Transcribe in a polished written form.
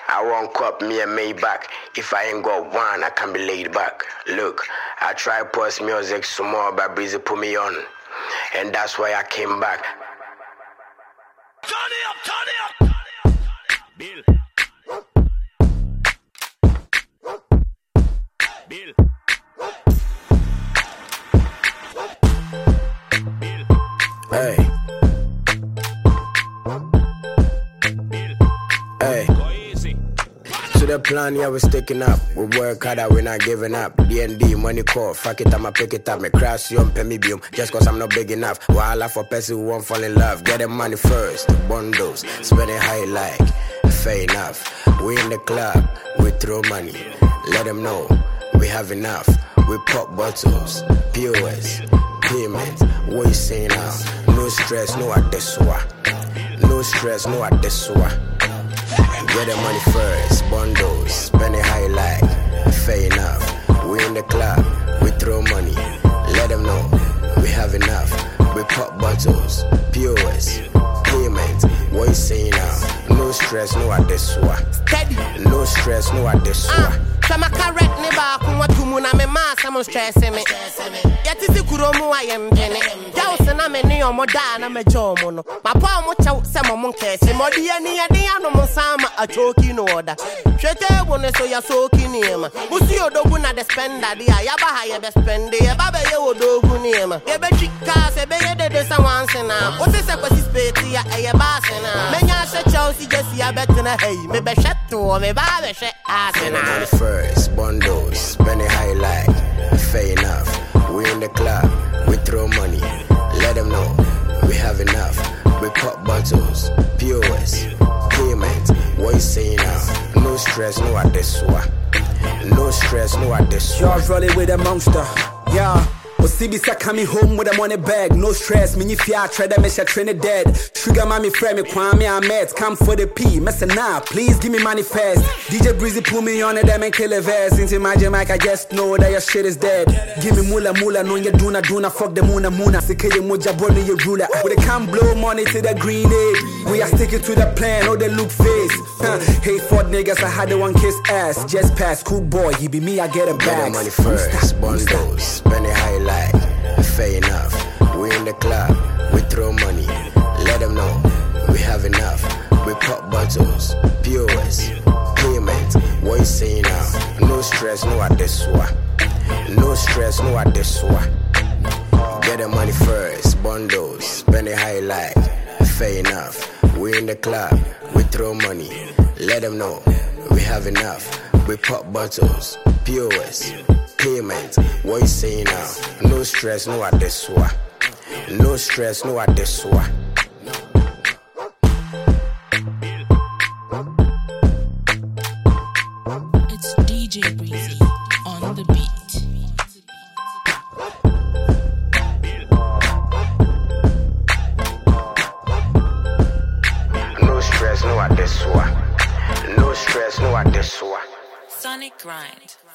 I won't cop me a Maybach. If I ain't got one, I can be laid back. Look, I try post music some more, but Breezy put me on. And that's why I came back. Turn it up, turn it up. Bill. Bill. Hey. Hey. To the plan, yeah, we're sticking up. We work harder, we're not giving up. D&D, money call, fuck it, I'ma pick it up. Me crash you on Pemibium, just cause I'm not big enough. While for person who won't fall in love. Get the money first, bundles, spend it high like. Fair enough. We in the club, we throw money. Let them know, we have enough. We pop bottles, POS, payments. What you saying now? No stress, no adesua. No stress, no adesua. Get the money first, bundles, spend it high like. Fair enough. We in the club, we throw money. Let them know, we have enough. We pop bottles, POS, payments. What you saying now? No stress, no adesua. Steady. No stress, no adesua. Sama correct ne ba ku watumu na me ma some stress me. Yeti si kuromu ayem pene. Jaw se na me ne omoda na me jomo no. Ma pa mo chaw se mo nkese mo de ani ade anu mo sama atoki no oda. Hwete wo ne so ya soki niema. Musi odogu na de spender dia ya ba ha ye be spend ye ba be ye odogu niema. Ye be twika se be ye de sa wanse na. O se se kwasi speti ya eye ba se na. Menya se Chelsea jesi ya betena hey me be hweto me ba be hwe asena. First, bundles, spend it high like. Fair enough. We in the club, we throw money. Let them know, we have enough. We pop bottles, POS, payments. What you saying now? No stress, no adesua. No stress, no adesua. You're rolling with a monster, yeah. Osibisa coming home with a money bag, no stress. Me if ya try that mess Trinidad. Sugar mommy friend me Kwame Ahmed, come for the P. Messa nah, please give me money fast. DJ Breezy put me on it, them and kill a verse. Into my mic, I just know that your shit is dead. Give me mula, no ya duna, fuck the muna. Sike moja born your ruler. We can't blow money to the green egg. We are sticking to the plan, or the look face. Hey Ford niggas, I had the one kiss ass. Just pass, cool boy, he be me, I get him back. Get the money first, bundles, spend it high like. Fair enough. We in the club, we throw money. Let them know, we have enough. We pop bottles, POS, payments. What you saying now? No stress, no adesua. No stress, no adesua. Get the money first, bundles, spend it high like. Fair enough. We in the club, we throw money. Let them know, we have enough. We pop bottles, POS, payments. What you saying now? No stress, no adesua. No stress, no adesua. It's DJ Breezy on the beat. No stress, no adesua. No stress, no adesua. Sonic Grind.